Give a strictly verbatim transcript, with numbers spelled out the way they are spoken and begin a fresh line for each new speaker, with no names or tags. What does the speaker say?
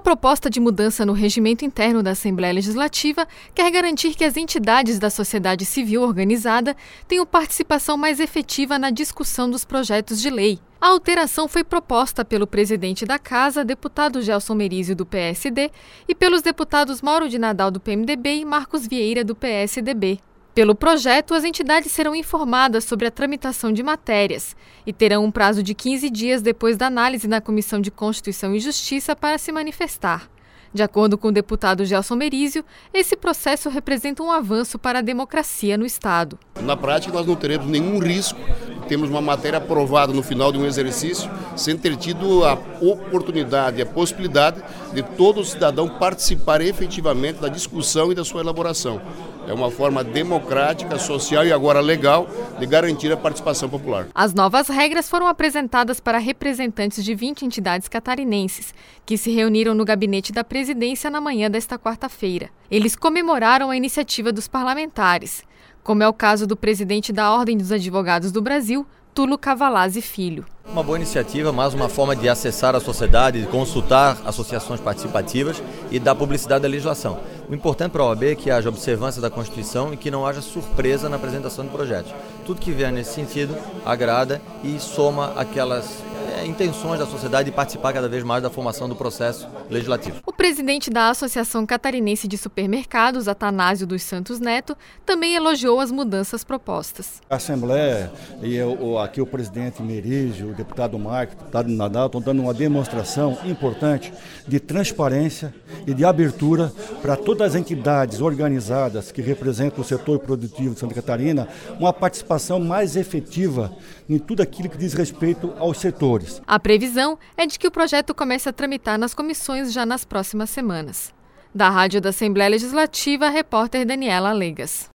proposta de mudança no regimento interno da Assembleia Legislativa quer garantir que as entidades da sociedade civil organizada tenham participação mais efetiva na discussão dos projetos de lei. A alteração foi proposta pelo presidente da Casa, deputado Gelson Merizio, do P S D, e pelos deputados Mauro de Nadal, do P M D B, e Marcos Vieira, do P S D B. Pelo projeto, as entidades serão informadas sobre a tramitação de matérias e terão um prazo de quinze dias depois da análise na Comissão de Constituição e Justiça para se manifestar. De acordo com o deputado Gelson Merizio, esse processo representa um avanço para a democracia no Estado.
Na prática, nós não teremos nenhum risco de termos uma matéria aprovada no final de um exercício sem ter tido a oportunidade, a possibilidade de todo cidadão participar efetivamente da discussão e da sua elaboração. É uma forma democrática, social e agora legal de garantir a participação popular.
As novas regras foram apresentadas para representantes de vinte entidades catarinenses, que se reuniram no gabinete da presidência na manhã desta quarta-feira. Eles comemoraram a iniciativa dos parlamentares, como é o caso do presidente da Ordem dos Advogados do Brasil, Tulo Cavalazzi Filho.
Uma boa iniciativa, mais uma forma de acessar a sociedade, de consultar associações participativas e dar publicidade à legislação. O importante para a O A B é que haja observância da Constituição e que não haja surpresa na apresentação de projetos. Tudo que vier nesse sentido agrada e soma aquelas é, intenções da sociedade de participar cada vez mais da formação do processo legislativo.
O presidente da Associação Catarinense de Supermercados, Atanásio dos Santos Neto, também elogiou as mudanças propostas.
A Assembleia e eu, aqui o presidente Merizio, o deputado Marcos, o deputado Nadal estão dando uma demonstração importante de transparência e de abertura para todas as entidades organizadas que representam o setor produtivo de Santa Catarina, uma participação mais efetiva em tudo aquilo que diz respeito aos setores.
A previsão é de que o projeto comece a tramitar nas comissões já nas próximas semanas. Da Rádio da Assembleia Legislativa, a repórter Daniela Alegas.